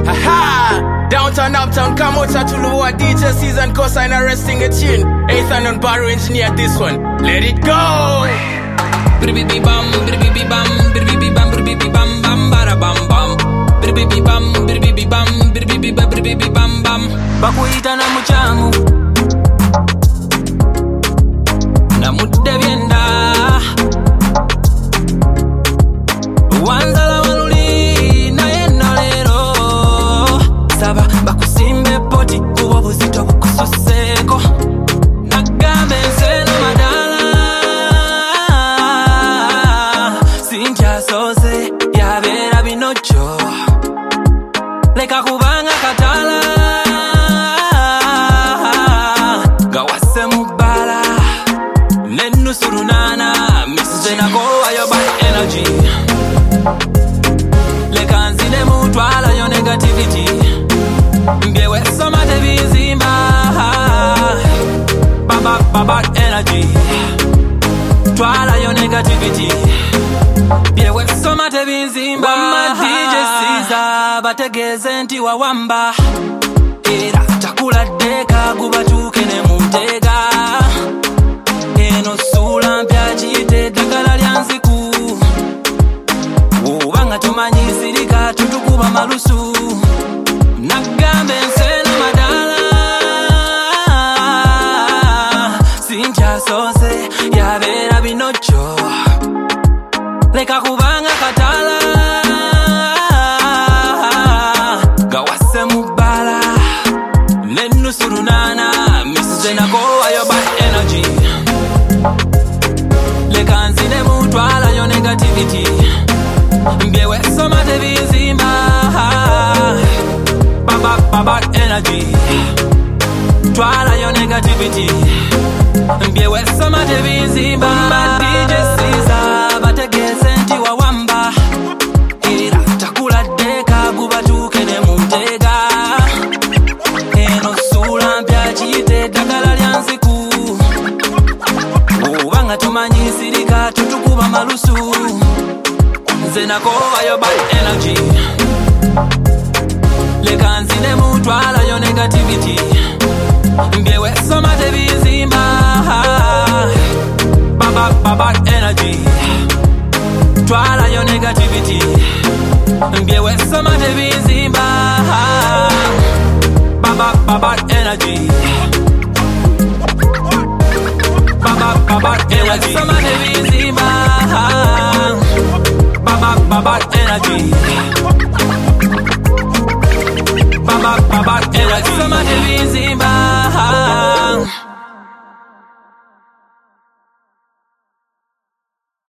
Haha! Downtown, uptown, come out to Luwa DJ season cosign arresting a tune. Ethan and Barrow engineer this one. Let it go! Bam, bam, bam, bam, bada bam bam. Bam bam. Bakuita na muchamu na mude bienda wanzala waluli na yenolero saba bakusimbe poti kuwa buzito bukususeko nagambe nseno madala sincha sose yabera binocho leka kubanga katala gawase mubala nenu surunana misena go ayo bad energy leka nzine mutwala yo negativity mbyewe soma te bizimba bad energy twala yo negativity mbyewe soma te bizimba wama DJ Caesar bategeze nti wawamba era takula deka gubatuke ne mutega eno sula mpya chite dagala lyanziku ubanga tumanyisirika tutukuba malusu nagambe nseno madala sincha sose yabera binocho leka kubanga katala gawase mubala nenu surunana misena go ayo bad energy leka nzine mutwala yo negativity mbyewe soma te bizimba bad energy twala yo negativity mbyewe soma te bizimba DJ Caesar bategeze nti wawamba era takula deka gubatuke ne mutega eno sula mpya chite dagala lyanziku ubanga tumanyisirika tutukuba malusu nzenako ayo bad energy leka nzine mutwala yo negativity mbyewe soma te bizimba bad energy twala yo negativity mbyewe soma te bizimba bad energy bad energy soma te bizimba bad energy bad energy soma te bizimba